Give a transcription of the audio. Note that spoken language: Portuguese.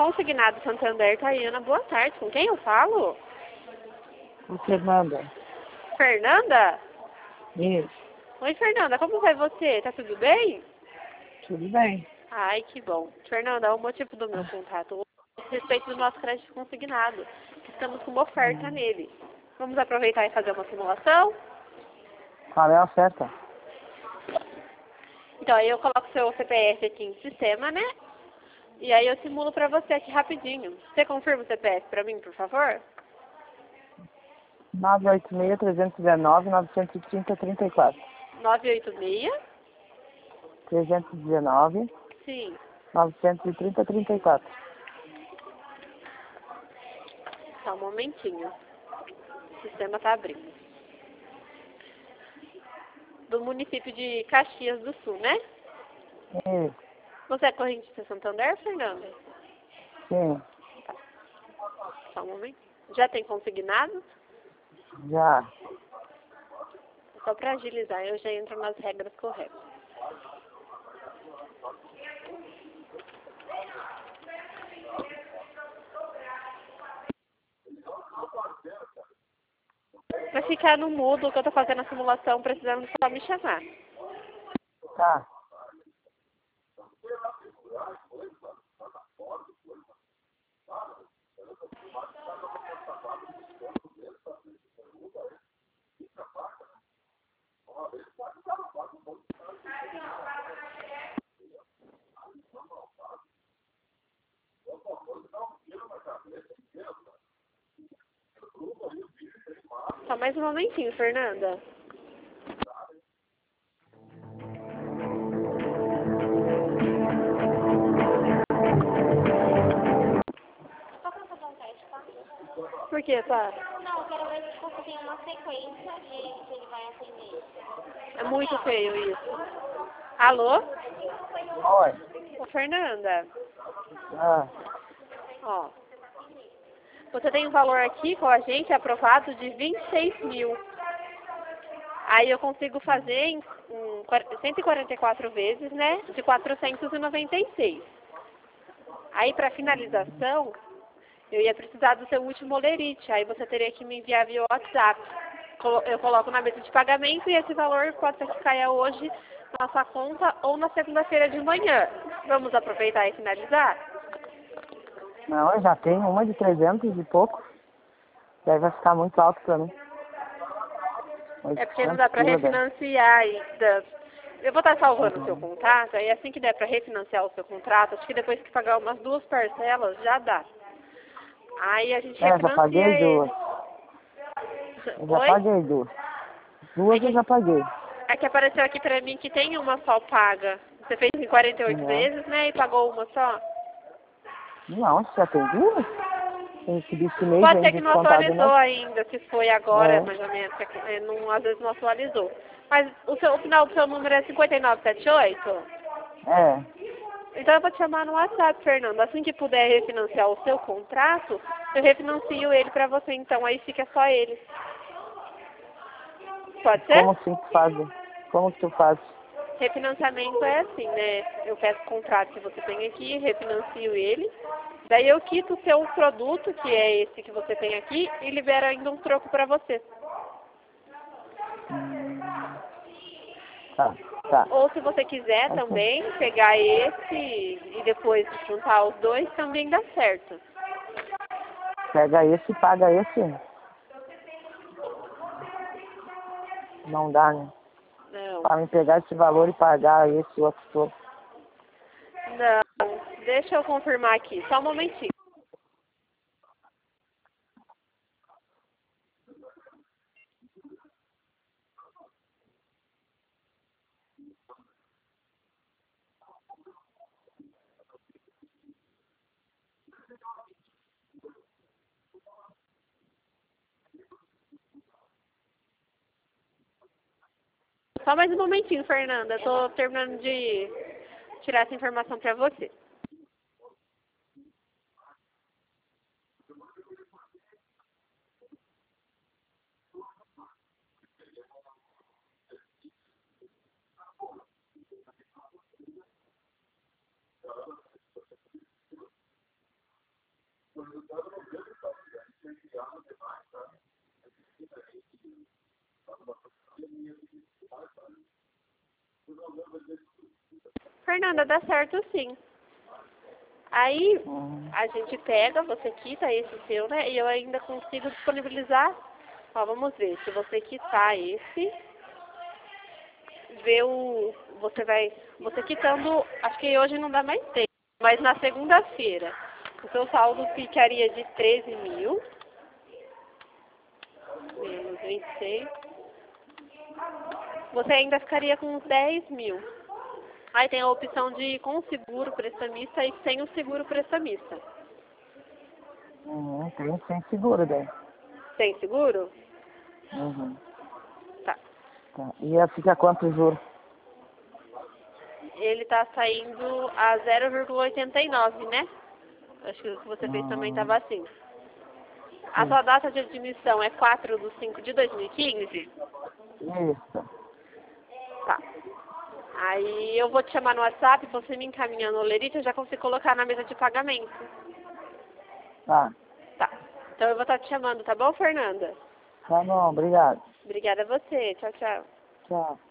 Consignado Santander, Tayana, boa tarde. Com quem eu falo? Com Fernanda. Fernanda? Isso. Oi, Fernanda, como vai você? Tá tudo bem? Tudo bem. Ai, que bom. Fernanda, o motivo do meu contato é a respeito do nosso crédito consignado. Estamos com uma oferta nele. Vamos aproveitar e fazer uma simulação? Qual é a oferta? Então, aí eu coloco seu CPF aqui em sistema, né? E aí eu simulo pra você aqui rapidinho. Você confirma o CPF pra mim, por favor? 986-319-930-34. 986? 319 Sim. 930-34. Só um momentinho. O sistema tá abrindo. Do município de Caxias do Sul, né? Isso. Você é correntista Santander, Fernanda? Sim. Só um momento. Já tem consignado? Já. Só para agilizar, eu já entro nas regras corretas. Vai ficar no mudo que eu tô fazendo a simulação, precisando só me chamar. Tá. Só mais um momentinho, Fernanda. Só pra fazer um teste, tá? Por quê, pá? Não, eu quero ver se você tem uma sequência de que ele vai atender. É muito feio isso. Alô? Oi. Ô, Fernanda. Ah. Ó. Você tem um valor aqui com a gente aprovado de 26 mil. Aí eu consigo fazer em 144 vezes, né? De 496. Aí para finalização, eu ia precisar do seu último olerite. Aí você teria que me enviar via WhatsApp. Eu coloco na mesa de pagamento e esse valor pode ser que caia hoje na sua conta ou na segunda-feira de manhã. Vamos aproveitar e finalizar? Não, eu já tenho uma de 300 e pouco. Daí vai ficar muito alto pra mim. É porque não dá para 800 pila, refinanciar ainda. Eu vou estar salvando o seu contrato, aí assim que der para refinanciar o seu contrato, acho que depois que pagar umas 2 parcelas, já dá. Aí a gente já paguei refinancia ele. duas. Eu já Oi? paguei duas. Duas eu já paguei. É que apareceu aqui pra mim que tem uma só paga. Você fez em 48 Não. vezes, né? E pagou uma só. Não, você já tem duas? Tem que desse mês Pode ainda ser que não descontado, atualizou né? ainda, se foi agora, É. mais ou menos. Não, às vezes não atualizou. Mas o final do seu número é 5978? É. Então eu vou te chamar no WhatsApp, Fernando. Assim que puder refinanciar o seu contrato, eu refinancio ele pra você, então aí fica só ele. Pode ser? Como assim que faz? Como que tu faz? Refinanciamento é assim, né? Eu peço o contrato que você tem aqui, refinancio ele. Daí eu quito o seu produto, que é esse que você tem aqui, e libero ainda um troco pra você. Tá, tá. Ou se você quiser Assim, também pegar esse e depois juntar os dois, também dá certo. pega esse e paga esse. Não dá, né? Não, Pra me pegar esse valor e pagar esse outro todo. não. Deixa eu confirmar aqui, só um momentinho. Só mais um momentinho, Fernanda. Eu tô terminando de tirar essa informação pra você. Fernanda, dá certo sim. Aí a gente pega, você quita esse seu, né? E eu ainda consigo disponibilizar. Ó, vamos ver. Se você quitar esse, ver o. Você quitando, acho que hoje não dá mais tempo, mas na segunda-feira, o seu saldo ficaria de 13 mil, menos 26. Você ainda ficaria com uns 10 mil. Aí tem a opção de ir com o seguro prestamista e sem o seguro prestamista. Tem sem seguro daí. Sem seguro? Tá. Tá. E fica quanto juro? Ele tá saindo a 0,89, né? Acho que o que você fez também estava assim. A sua data de admissão é 4/5/2015? Isso. Tá. Aí eu vou te chamar no WhatsApp, você me encaminha no Lerite, eu já consigo colocar na mesa de pagamento. Tá. Tá. Então eu vou estar te chamando, tá bom, Fernanda? Tá bom, obrigado. Obrigada a você. Tchau, tchau. Tchau.